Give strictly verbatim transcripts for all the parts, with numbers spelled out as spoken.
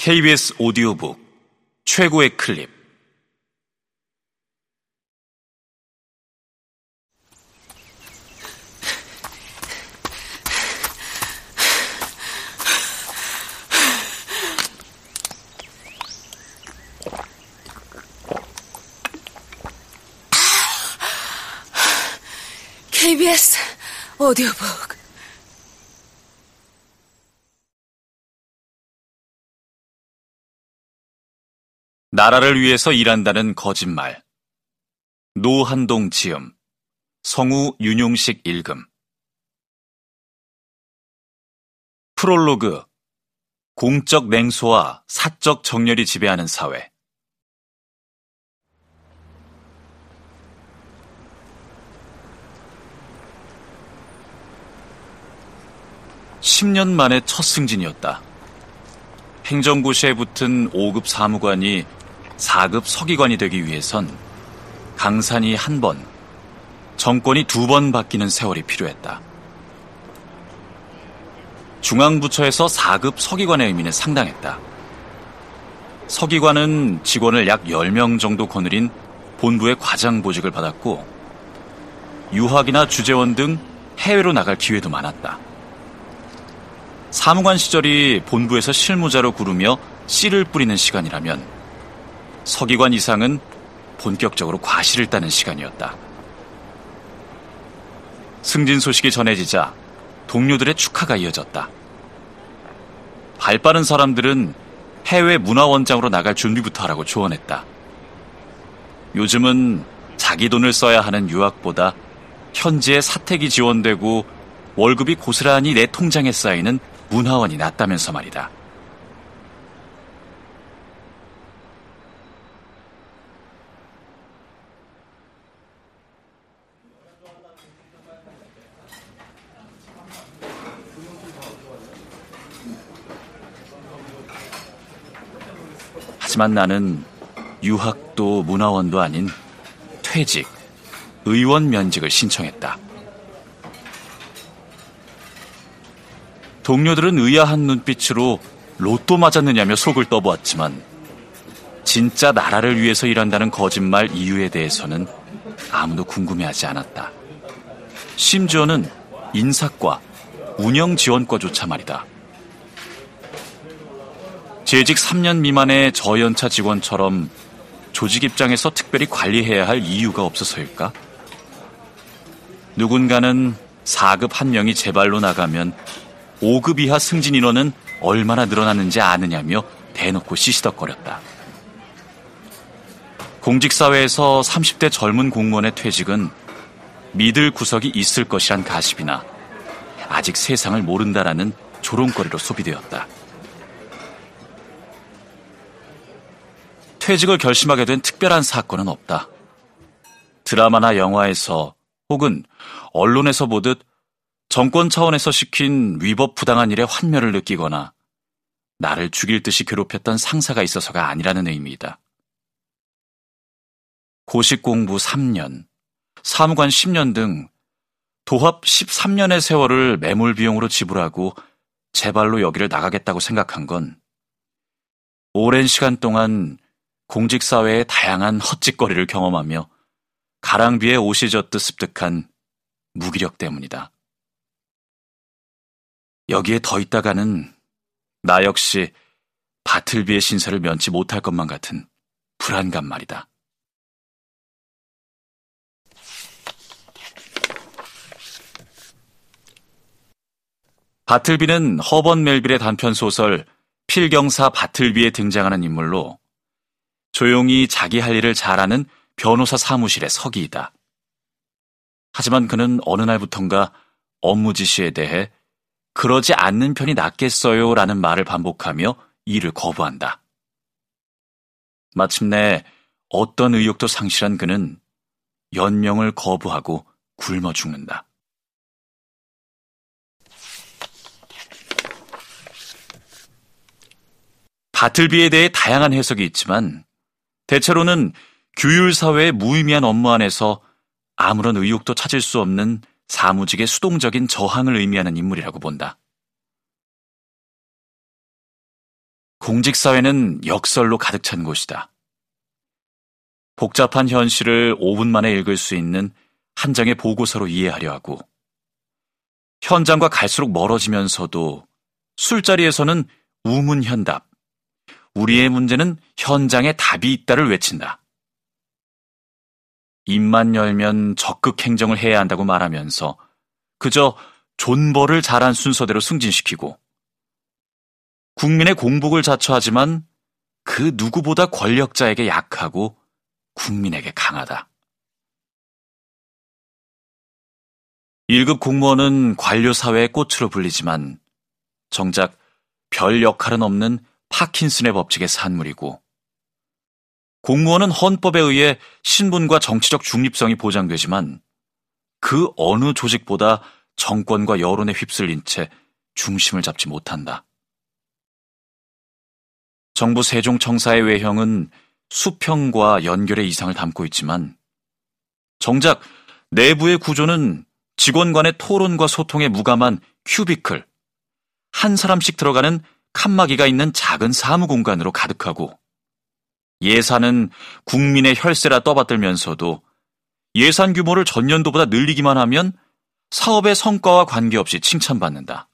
케이비에스 오디오북 최고의 클립. 케이비에스 오디오북. 나라를 위해서 일한다는 거짓말. 노한동 지음, 성우 윤용식 읽음. 프롤로그. 공적 냉소와 사적 정렬이 지배하는 사회. 십 년 만에 첫 승진이었다. 행정고시에 붙은 오 급 사무관이 사 급 서기관이 되기 위해선 강산이 한 번, 정권이 두 번 바뀌는 세월이 필요했다. 중앙부처에서 사 급 서기관의 의미는 상당했다. 서기관은 직원을 약 열 명 정도 거느린 본부의 과장 보직을 받았고 유학이나 주재원 등 해외로 나갈 기회도 많았다. 사무관 시절이 본부에서 실무자로 구르며 씨를 뿌리는 시간이라면 서기관 이상은 본격적으로 과실을 따는 시간이었다. 승진 소식이 전해지자 동료들의 축하가 이어졌다. 발빠른 사람들은 해외 문화원장으로 나갈 준비부터 하라고 조언했다. 요즘은 자기 돈을 써야 하는 유학보다 현지에 사택이 지원되고 월급이 고스란히 내 통장에 쌓이는 문화원이 낫다면서 말이다. 하지만 나는 유학도 문화원도 아닌 퇴직, 의원 면직을 신청했다. 동료들은 의아한 눈빛으로 로또 맞았느냐며 속을 떠보았지만 진짜 나라를 위해서 일한다는 거짓말 이유에 대해서는 아무도 궁금해하지 않았다. 심지어는 인사과, 운영지원과조차 말이다. 재직 삼 년 미만의 저연차 직원처럼 조직 입장에서 특별히 관리해야 할 이유가 없어서일까? 누군가는 사 급 한 명이 제발로 나가면 오 급 이하 승진 인원은 얼마나 늘어났는지 아느냐며 대놓고 시시덕거렸다. 공직사회에서 삼십 대 젊은 공무원의 퇴직은 믿을 구석이 있을 것이란 가십이나 아직 세상을 모른다라는 조롱거리로 소비되었다. 퇴직을 결심하게 된 특별한 사건은 없다. 드라마나 영화에서 혹은 언론에서 보듯 정권 차원에서 시킨 위법 부당한 일에 환멸을 느끼거나 나를 죽일 듯이 괴롭혔던 상사가 있어서가 아니라는 의미이다. 고시 공부 삼 년, 사무관 십 년 등 도합 십삼 년의 세월을 매몰 비용으로 지불하고 제발로 여기를 나가겠다고 생각한 건 오랜 시간 동안 공직사회의 다양한 헛짓거리를 경험하며 가랑비에 옷이 젖듯 습득한 무기력 때문이다. 여기에 더 있다가는 나 역시 바틀비의 신세를 면치 못할 것만 같은 불안감 말이다. 바틀비는 허번 멜빌의 단편소설 필경사 바틀비에 등장하는 인물로 조용히 자기 할 일을 잘하는 변호사 사무실의 서기이다. 하지만 그는 어느 날부턴가 업무 지시에 대해 그러지 않는 편이 낫겠어요 라는 말을 반복하며 일을 거부한다. 마침내 어떤 의욕도 상실한 그는 연명을 거부하고 굶어 죽는다. 바틀비에 대해 다양한 해석이 있지만 대체로는 규율사회의 무의미한 업무 안에서 아무런 의욕도 찾을 수 없는 사무직의 수동적인 저항을 의미하는 인물이라고 본다. 공직사회는 역설로 가득 찬 곳이다. 복잡한 현실을 오 분 만에 읽을 수 있는 한 장의 보고서로 이해하려 하고, 현장과 갈수록 멀어지면서도 술자리에서는 우문현답, 우리의 문제는 현장에 답이 있다를 외친다. 입만 열면 적극 행정을 해야 한다고 말하면서 그저 존버를 잘한 순서대로 승진시키고, 국민의 공복을 자처하지만 그 누구보다 권력자에게 약하고 국민에게 강하다. 일 급 공무원은 관료사회의 꽃으로 불리지만 정작 별 역할은 없는 파킨슨의 법칙의 산물이고, 공무원은 헌법에 의해 신분과 정치적 중립성이 보장되지만 그 어느 조직보다 정권과 여론에 휩쓸린 채 중심을 잡지 못한다. 정부 세종청사의 외형은 수평과 연결의 이상을 담고 있지만 정작 내부의 구조는 직원 간의 토론과 소통에 무감한 큐비클, 한 사람씩 들어가는 칸막이가 있는 작은 사무 공간으로 가득하고, 예산은 국민의 혈세라 떠받들면서도 예산 규모를 전년도보다 늘리기만 하면 사업의 성과와 관계없이 칭찬받는다.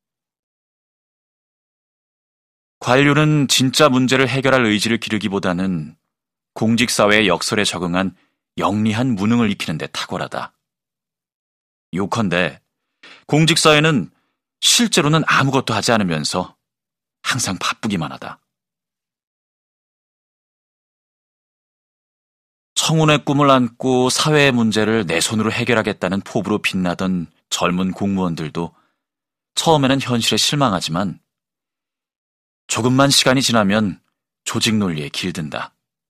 관료는 진짜 문제를 해결할 의지를 기르기보다는 공직사회의 역설에 적응한 영리한 무능을 익히는 데 탁월하다. 요컨대 공직사회는 실제로는 아무것도 하지 않으면서 항상 바쁘기만 하다. 청운의 꿈을 안고 사회의 문제를 내 손으로 해결하겠다는 포부로 빛나던 젊은 공무원들도 처음에는 현실에 실망하지만 조금만 시간이 지나면 조직 논리에 길든다.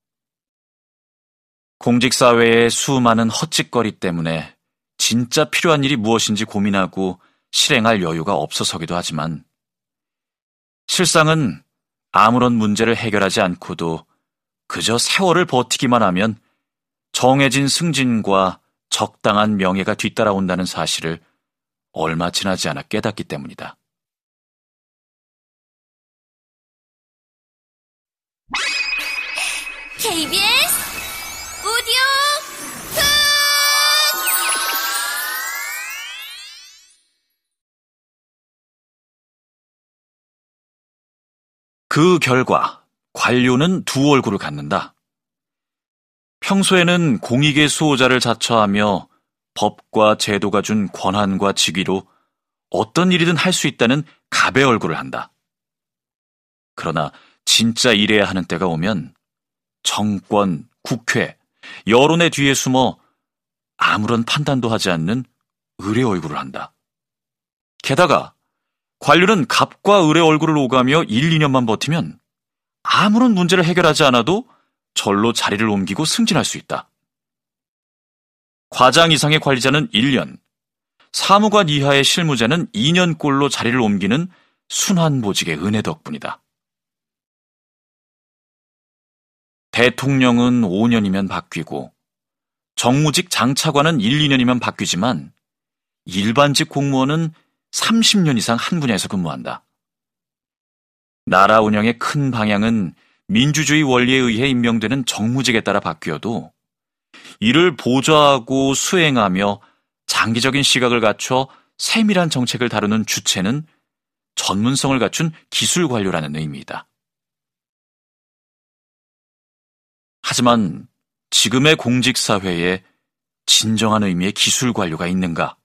공직사회의 수많은 헛짓거리 때문에 진짜 필요한 일이 무엇인지 고민하고 실행할 여유가 없어서기도 하지만, 실상은 아무런 문제를 해결하지 않고도 그저 세월을 버티기만 하면 정해진 승진과 적당한 명예가 뒤따라온다는 사실을 얼마 지나지 않아 깨닫기 때문이다. 케이비에스 오디오 북! 그 결과 관료는 두 얼굴을 갖는다. 평소에는 공익의 수호자를 자처하며 법과 제도가 준 권한과 직위로 어떤 일이든 할 수 있다는 갑의 얼굴을 한다. 그러나 진짜 일해야 하는 때가 오면 정권, 국회, 여론의 뒤에 숨어 아무런 판단도 하지 않는 을의 얼굴을 한다. 게다가 관료는 갑과 을의 얼굴을 오가며 일, 이 년만 버티면 아무런 문제를 해결하지 않아도 절로 자리를 옮기고 승진할 수 있다. 과장 이상의 관리자는 일 년, 사무관 이하의 실무자는 이 년꼴로 자리를 옮기는 순환보직의 은혜 덕분이다. 대통령은 오 년이면 바뀌고 정무직 장차관은 일, 이 년이면 바뀌지만 일반직 공무원은 삼십 년 이상 한 분야에서 근무한다. 나라 운영의 큰 방향은 민주주의 원리에 의해 임명되는 정무직에 따라 바뀌어도 이를 보좌하고 수행하며 장기적인 시각을 갖춰 세밀한 정책을 다루는 주체는 전문성을 갖춘 기술관료라는 의미이다. 하지만 지금의 공직사회에 진정한 의미의 기술관료가 있는가?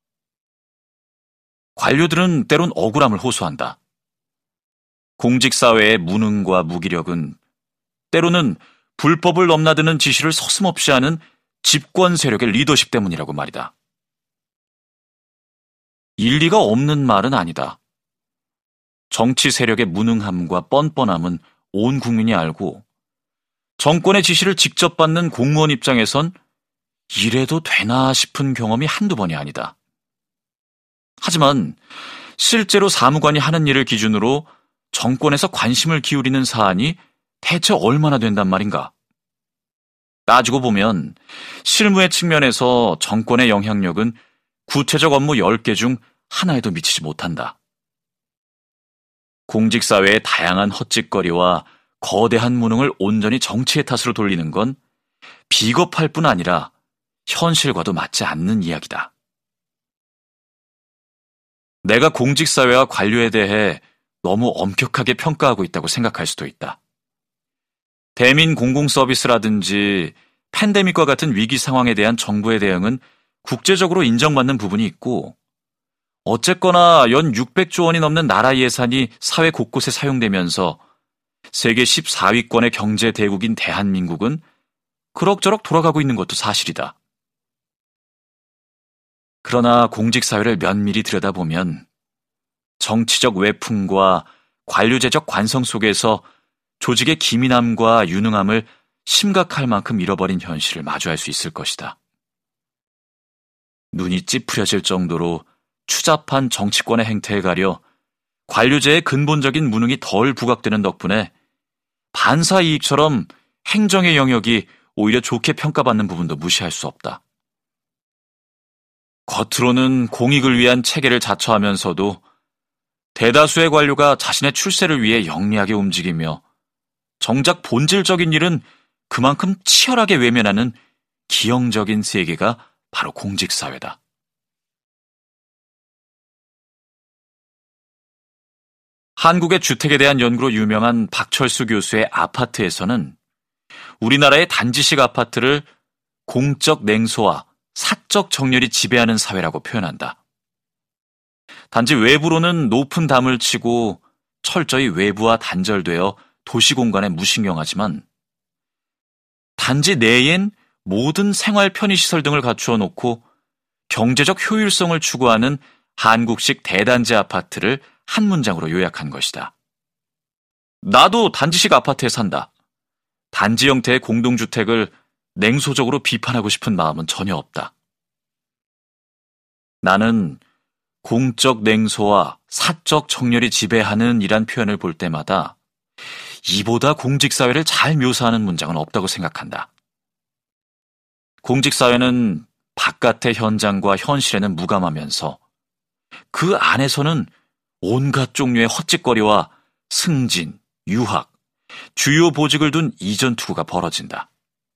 관료들은 때론 억울함을 호소한다. 공직사회의 무능과 무기력은 때로는 불법을 넘나드는 지시를 서슴없이 하는 집권 세력의 리더십 때문이라고 말이다. 일리가 없는 말은 아니다. 정치 세력의 무능함과 뻔뻔함은 온 국민이 알고 정권의 지시를 직접 받는 공무원 입장에선 이래도 되나 싶은 경험이 한두 번이 아니다. 하지만 실제로 사무관이 하는 일을 기준으로 정권에서 관심을 기울이는 사안이 대체 얼마나 된단 말인가? 따지고 보면 실무의 측면에서 정권의 영향력은 구체적 업무 열 개 중 하나에도 미치지 못한다. 공직사회의 다양한 헛짓거리와 거대한 무능을 온전히 정치의 탓으로 돌리는 건 비겁할 뿐 아니라 현실과도 맞지 않는 이야기다. 내가 공직사회와 관료에 대해 너무 엄격하게 평가하고 있다고 생각할 수도 있다. 대민 공공서비스라든지 팬데믹과 같은 위기 상황에 대한 정부의 대응은 국제적으로 인정받는 부분이 있고, 어쨌거나 연 육백조 원이 넘는 나라 예산이 사회 곳곳에 사용되면서 세계 십사 위권의 경제 대국인 대한민국은 그럭저럭 돌아가고 있는 것도 사실이다. 그러나 공직사회를 면밀히 들여다보면 정치적 외풍과 관료제적 관성 속에서 조직의 기민함과 유능함을 심각할 만큼 잃어버린 현실을 마주할 수 있을 것이다. 눈이 찌푸려질 정도로 추잡한 정치권의 행태에 가려 관료제의 근본적인 무능이 덜 부각되는 덕분에 반사 이익처럼 행정의 영역이 오히려 좋게 평가받는 부분도 무시할 수 없다. 겉으로는 공익을 위한 체계를 자처하면서도 대다수의 관료가 자신의 출세를 위해 영리하게 움직이며 정작 본질적인 일은 그만큼 치열하게 외면하는 기형적인 세계가 바로 공직사회다. 한국의 주택에 대한 연구로 유명한 박철수 교수의 아파트에서는 우리나라의 단지식 아파트를 공적 냉소와 사적 정렬이 지배하는 사회라고 표현한다. 단지 외부로는 높은 담을 치고 철저히 외부와 단절되어 도시 공간에 무신경하지만 단지 내엔 모든 생활 편의시설 등을 갖추어 놓고 경제적 효율성을 추구하는 한국식 대단지 아파트를 한 문장으로 요약한 것이다. 나도 단지식 아파트에 산다. 단지 형태의 공동주택을 냉소적으로 비판하고 싶은 마음은 전혀 없다. 나는 공적 냉소와 사적 정렬이 지배하는 이란 표현을 볼 때마다 이보다 공직사회를 잘 묘사하는 문장은 없다고 생각한다. 공직사회는 바깥의 현장과 현실에는 무감하면서 그 안에서는 온갖 종류의 헛짓거리와 승진, 유학, 주요 보직을 둔 이전 투구가 벌어진다.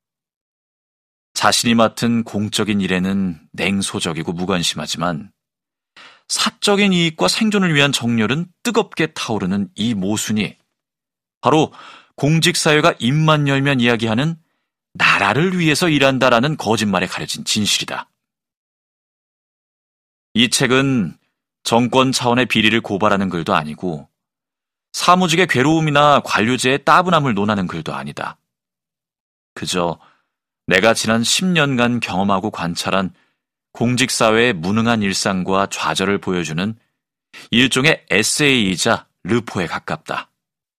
자신이 맡은 공적인 일에는 냉소적이고 무관심하지만 사적인 이익과 생존을 위한 정렬은 뜨겁게 타오르는 이 모순이 바로 공직사회가 입만 열면 이야기하는 나라를 위해서 일한다라는 거짓말에 가려진 진실이다. 이 책은 정권 차원의 비리를 고발하는 글도 아니고 사무직의 괴로움이나 관료제의 따분함을 논하는 글도 아니다. 그저 내가 지난 십 년간 경험하고 관찰한 공직사회의 무능한 일상과 좌절을 보여주는 일종의 에세이이자 르포에 가깝다.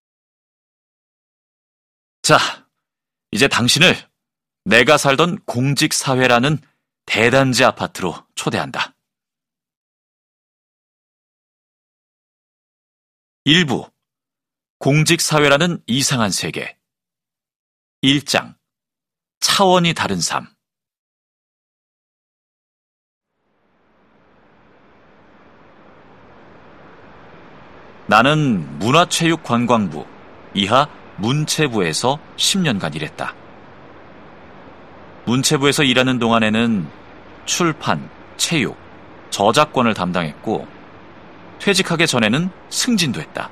자, 이제 당신을 내가 살던 공직사회라는 대단지 아파트로 초대한다. 일부 공직사회라는 이상한 세계. 일 장 차원이 다른 삶. 나는 문화체육관광부, 이하 문체부에서 십 년간 일했다. 문체부에서 일하는 동안에는 출판, 체육, 저작권을 담당했고 퇴직하기 전에는 승진도 했다.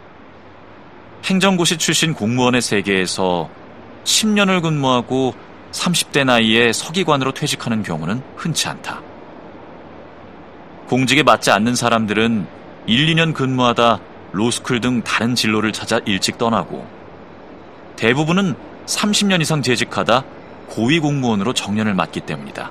행정고시 출신 공무원의 세계에서 십 년을 근무하고 삼십 대 나이에 서기관으로 퇴직하는 경우는 흔치 않다. 공직에 맞지 않는 사람들은 일, 이 년 근무하다 로스쿨 등 다른 진로를 찾아 일찍 떠나고 대부분은 삼십 년 이상 재직하다 고위공무원으로 정년을 맞기 때문이다.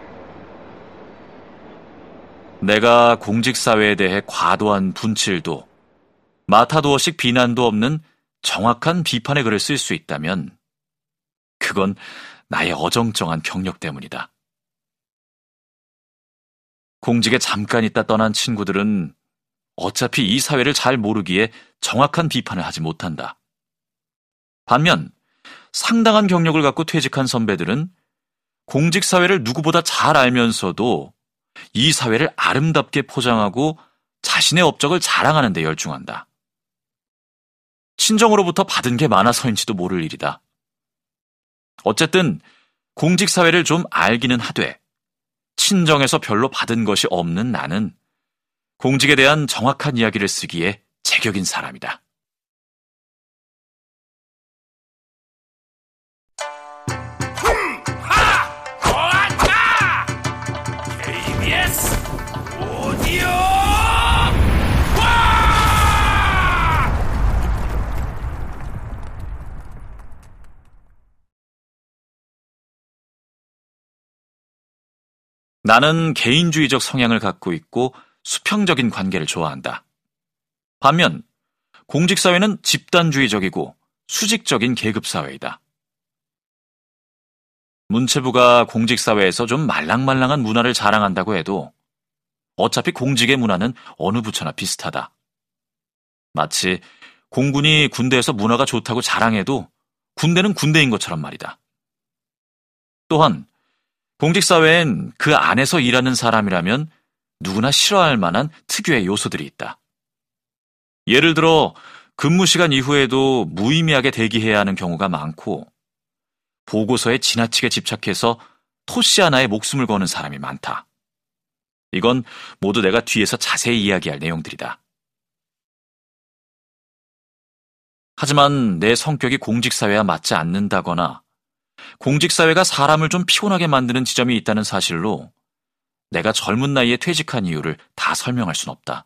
내가 공직사회에 대해 과도한 분칠도 마타도어식 비난도 없는 정확한 비판의 글을 쓸 수 있다면 그건 나의 어정쩡한 경력 때문이다. 공직에 잠깐 있다 떠난 친구들은 어차피 이 사회를 잘 모르기에 정확한 비판을 하지 못한다. 반면 상당한 경력을 갖고 퇴직한 선배들은 공직사회를 누구보다 잘 알면서도 이 사회를 아름답게 포장하고 자신의 업적을 자랑하는 데 열중한다. 친정으로부터 받은 게 많아서인지도 모를 일이다. 어쨌든 공직사회를 좀 알기는 하되 친정에서 별로 받은 것이 없는 나는 공직에 대한 정확한 이야기를 쓰기에 제격인 사람이다. 케이비에스 오디오 나는 개인주의적 성향을 갖고 있고 수평적인 관계를 좋아한다. 반면 공직사회는 집단주의적이고 수직적인 계급사회이다. 문체부가 공직사회에서 좀 말랑말랑한 문화를 자랑한다고 해도 어차피 공직의 문화는 어느 부처나 비슷하다. 마치 공군이 군대에서 문화가 좋다고 자랑해도 군대는 군대인 것처럼 말이다. 또한 공직사회엔 그 안에서 일하는 사람이라면 누구나 싫어할 만한 특유의 요소들이 있다. 예를 들어 근무시간 이후에도 무의미하게 대기해야 하는 경우가 많고 보고서에 지나치게 집착해서 토씨 하나에 목숨을 거는 사람이 많다. 이건 모두 내가 뒤에서 자세히 이야기할 내용들이다. 하지만 내 성격이 공직사회와 맞지 않는다거나 공직사회가 사람을 좀 피곤하게 만드는 지점이 있다는 사실로 내가 젊은 나이에 퇴직한 이유를 다 설명할 순 없다.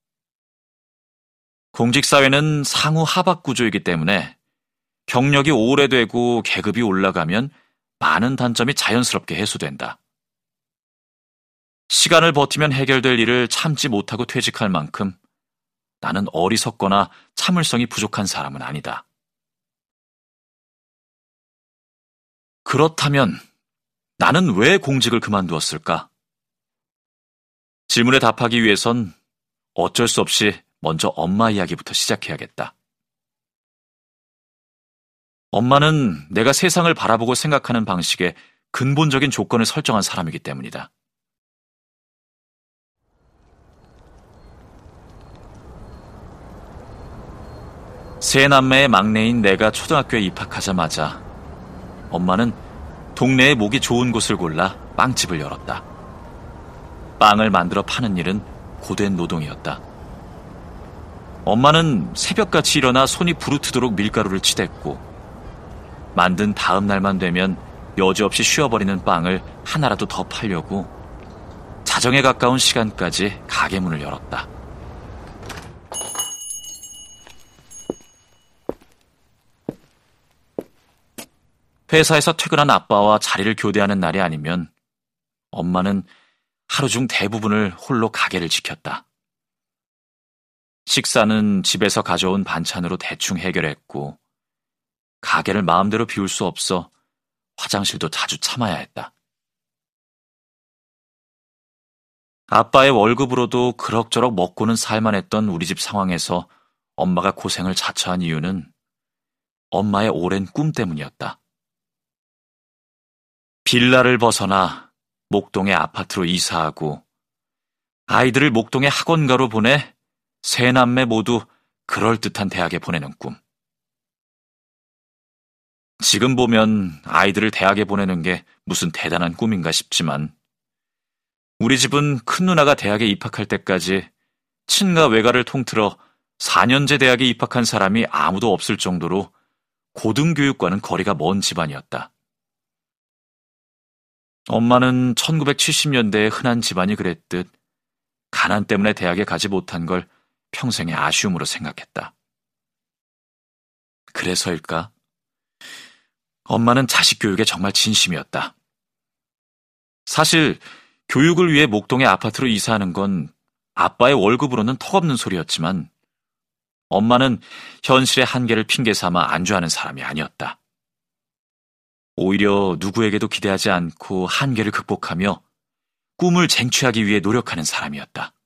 공직사회는 상호 하박 구조이기 때문에 경력이 오래되고 계급이 올라가면 많은 단점이 자연스럽게 해소된다. 시간을 버티면 해결될 일을 참지 못하고 퇴직할 만큼 나는 어리석거나 참을성이 부족한 사람은 아니다. 그렇다면 나는 왜 공직을 그만두었을까? 질문에 답하기 위해선 어쩔 수 없이 먼저 엄마 이야기부터 시작해야겠다. 엄마는 내가 세상을 바라보고 생각하는 방식에 근본적인 조건을 설정한 사람이기 때문이다. 세 남매의 막내인 내가 초등학교에 입학하자마자 엄마는 동네에 목이 좋은 곳을 골라 빵집을 열었다. 빵을 만들어 파는 일은 고된 노동이었다. 엄마는 새벽같이 일어나 손이 부르트도록 밀가루를 치댔고 만든 다음 날만 되면 여지없이 쉬어버리는 빵을 하나라도 더 팔려고 자정에 가까운 시간까지 가게 문을 열었다. 회사에서 퇴근한 아빠와 자리를 교대하는 날이 아니면 엄마는 하루 중 대부분을 홀로 가게를 지켰다. 식사는 집에서 가져온 반찬으로 대충 해결했고 가게를 마음대로 비울 수 없어 화장실도 자주 참아야 했다. 아빠의 월급으로도 그럭저럭 먹고는 살만했던 우리 집 상황에서 엄마가 고생을 자처한 이유는 엄마의 오랜 꿈 때문이었다. 빌라를 벗어나 목동의 아파트로 이사하고 아이들을 목동의 학원가로 보내 세 남매 모두 그럴듯한 대학에 보내는 꿈. 지금 보면 아이들을 대학에 보내는 게 무슨 대단한 꿈인가 싶지만 우리 집은 큰 누나가 대학에 입학할 때까지 친가 외가를 통틀어 사 년제 대학에 입학한 사람이 아무도 없을 정도로 고등교육과는 거리가 먼 집안이었다. 엄마는 천구백칠십 년대의 흔한 집안이 그랬듯 가난 때문에 대학에 가지 못한 걸 평생의 아쉬움으로 생각했다. 그래서일까? 엄마는 자식 교육에 정말 진심이었다. 사실 교육을 위해 목동의 아파트로 이사하는 건 아빠의 월급으로는 턱없는 소리였지만 엄마는 현실의 한계를 핑계 삼아 안주하는 사람이 아니었다. 오히려 누구에게도 기대하지 않고 한계를 극복하며 꿈을 쟁취하기 위해 노력하는 사람이었다.